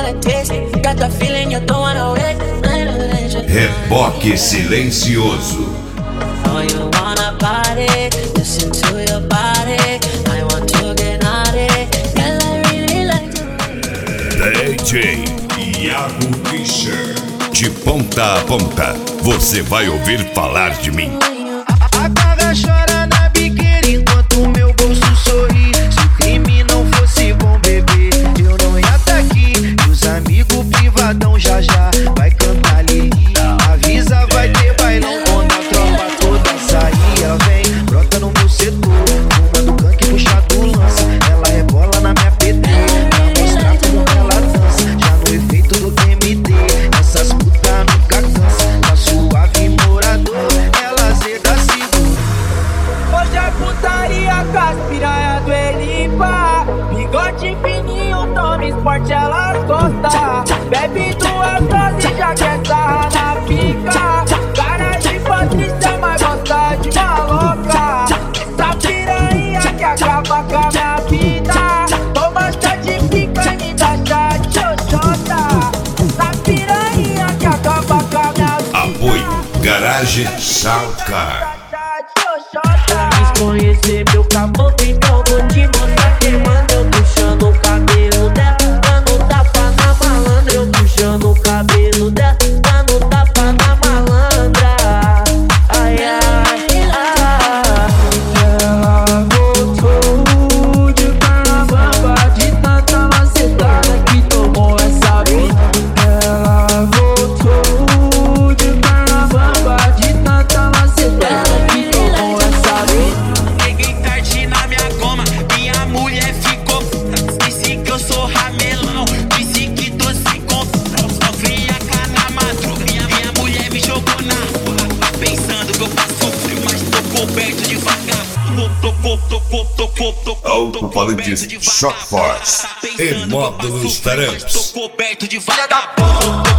like this. Got the feeling you don't wanna wait. Reboque silencioso. Oh, you wanna party? Listen to your body. I want to get naughty. Girl, I really like DJ Iago Fischer. De ponta a ponta, você vai ouvir falar de mim. A cara chora na biqueira enquanto meu bolso sorri. Se o crime não fosse bom, bebê, eu não ia tá aqui. E os amigos privadão já vai cantar Lili. Avisa, vai ter bailão quando a tropa toda sair. Ela vem, brota no meu setor, fumando canque, puxado lança. Ela rebola na minha PT, pra mostrar como ela dança. Já no efeito do DMT, essas putas nunca cansam. Tá suave morador, ela zeda segura. Hoje é putaria com as piranha do Elipa. Bigode fininho, tome esporte, elas gostam. Bebe duas doses, já quer sarrar na pica. Cara de Patrícia, mas gosta de maloca. Essa piranha que acaba com a minha vida. Toma chá de pica e me dá chá de xoxota. Essa piranha que acaba com a minha vida. Apoio Garage Soundcar. Quis conhecer meu caboclo, então vou te mostrar queimando. Eu puxando o cabelo dela, dando tapa na malandra. Eu puxando o cabelo dela, dando tapa na malandra. Ai, ai, ai. Ela voltou de carnaval, de tanta macetada que tomou essa vida. Ela voltou de carnaval, de tanta macetada que tomou essa vida. Peguei tarde na minha goma, minha mulher ficou. Disse que eu sou ramelão, disse que tô sem conta. Sofri a cara na madruga, minha mulher me jogou na rua. Pensando que eu passo frio, mas tô coberto de Alto-falantes Shock Force e módulos Taramps. Tô coberto de vagabundo.